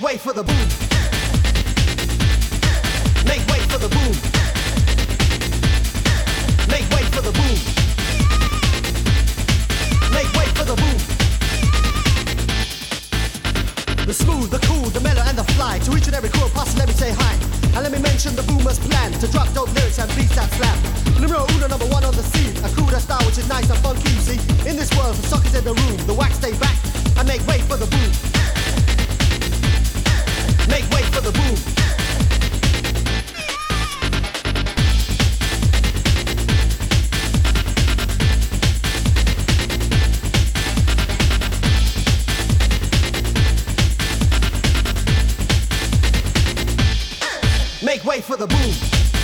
way for the boom. Make way for the boom. Make way for the boom. Make way for the boom. The smooth, the cool, the mellow and the fly. To each and every cool pass, let me say hi. And let me mention the boomer's plan to drop dope lyrics and beats that slap. Numero uno, number one on the scene. A crew that style which is nice and funky, you see. In this world, the suckers in the room. The wax stay back and make way for the boom. Make way for the boom. Make way for the boom.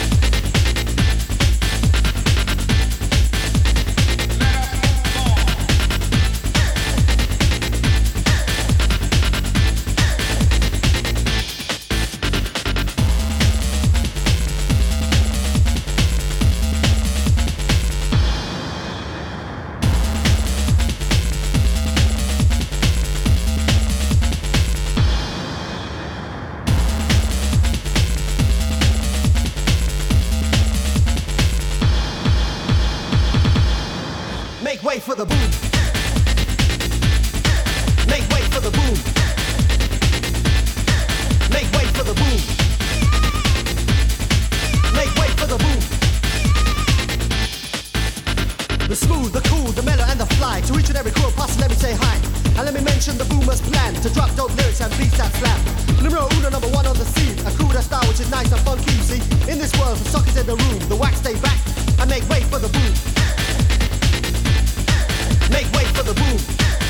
Make way for the boom. Make way for the boom. Make way for the boom. Make way for the boom. The smooth, the cool, the mellow and the fly. To each and every cool pass, let me say hi. And let me mention the boomer's plan to drop dope lyrics and beats that slap. Numero uno, number one on the scene. A crew that style which is nice and funky, you see. In this world, the suckers in the room. The wax stay back and make way for the boom. Make way for the boom.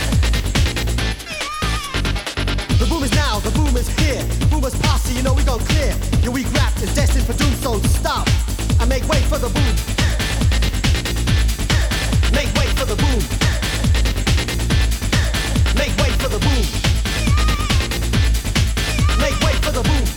The boom is now, the boom is here. Boomers pass, so you know we gon' clear. Your weak rap is destined for doom, so stop and make way for the boom. Make way for the boom. Make way for the boom. Make way for the boom.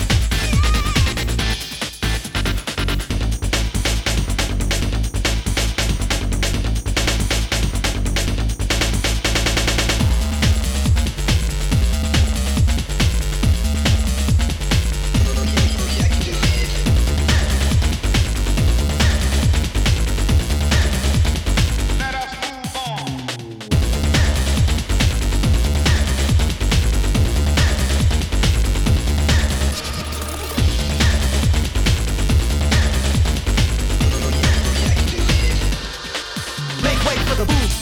Make way for the boom.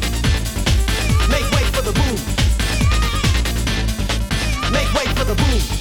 Make way for the boom. Make way for the boom.